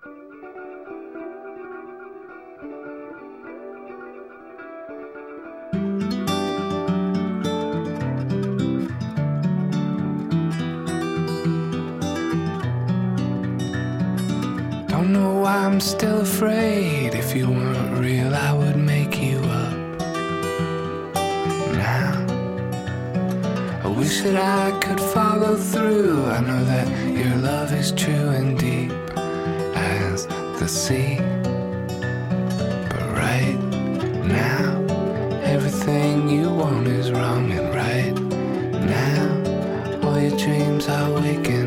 Don't know why I'm still afraid. If you weren't real, I would make you up. Now I wish that I could follow through. I know that your love is true and deep as the sea. But right now, everything you want is wrong. And right now, all your dreams are waking